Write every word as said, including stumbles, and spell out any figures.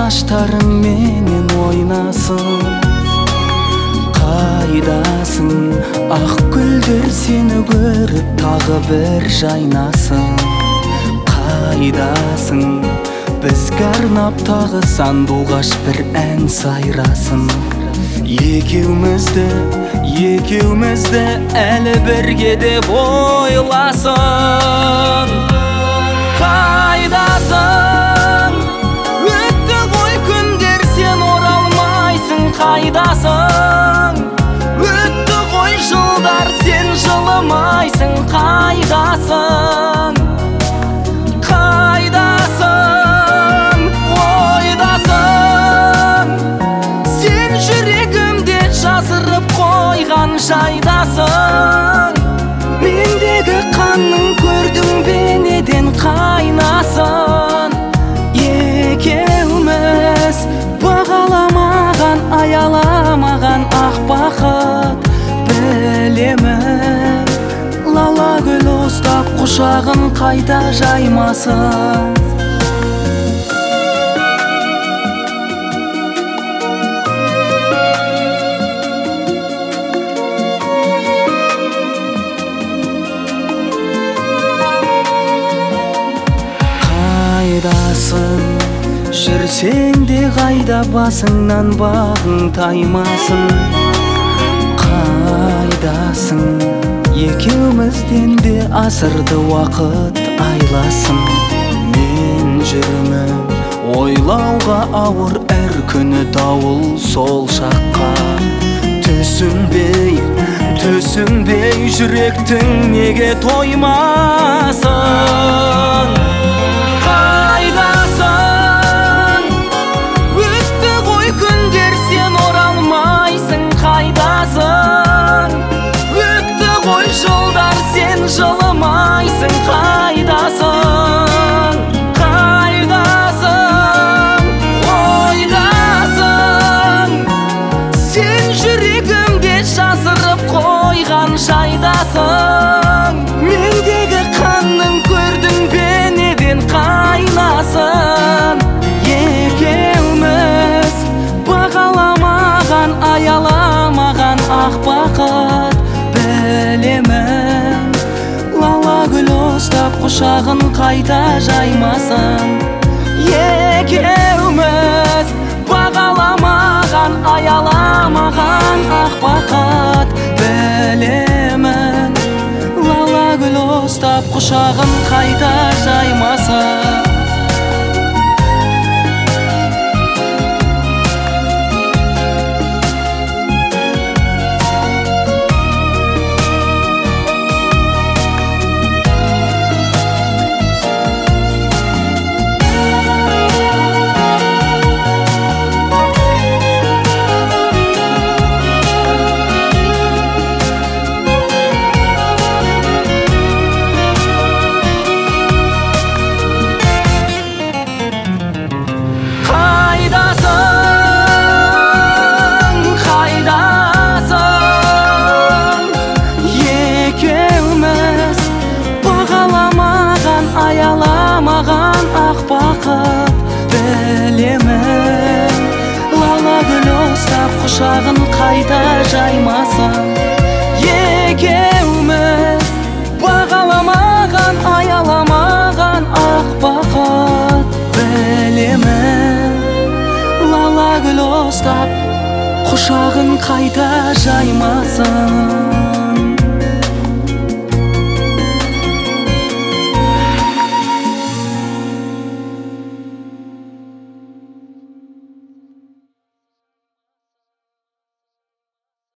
шаштарың менен ойнасын. Қайдасың, ақ гүлдер сені көріп тағы бір жайнасын. Қайдасың, бізге арнап тағы сандуғаш бір ән сайрасын. Екеумізді, екеумізді әлі бірге деп ойласын. Қайдасың, өтті ғой күндер, сен оралмайсың. Қайдасың, өтті ғой жылдар, сен жылымайсың. Қайдасың, қайдасың, ойдасың, сен жүрегімде жазырып қойған жайдасың. Мендегі қанның көрдің бе неден қайнасын. Екеуміз бағаламаған, аяламаған ақ бақыт білемін. Лала гүл ұстап құшағын қайта жаймасын. Қайдасың, жүрсең де қайда, басыңнан бағың таймасын. Қайдасың, екеумізден де асырды уақыт айласын. Мен жүрмін ойлауға ауыр әр күні дауыл сол шаққа. Түсінбей, түсінбей жүректің неге тоймасын. Қайдасың, өтті ғой күндер, сен оралмайсың. Қайдасың, өтті ғой жылдар, сен жылымайсың. Қайдасың, қайдасың, ойдасың, сен жүрегімде жазырып қойған жайдасың. Мендегі қанның көрдің бе неден қайнасын. Екеуміз бағаламаған, аяламаған ақ бақыт білемін. Лала гүл ұстап құшағын қайта жаймасын. Екеуміз бағаламаған, аяламаған ақ бақыт білемін. Лала гүл ұстап құшағын қайта жаймасын. Аяламаған ақ бақыт білемін. Лала гүл ұстап құшағын қайта жаймасын. Екеуміз бағаламаған, аяламаған ақ бақыт білемін. Лала гүл ұстап құшағын қайта жаймасын.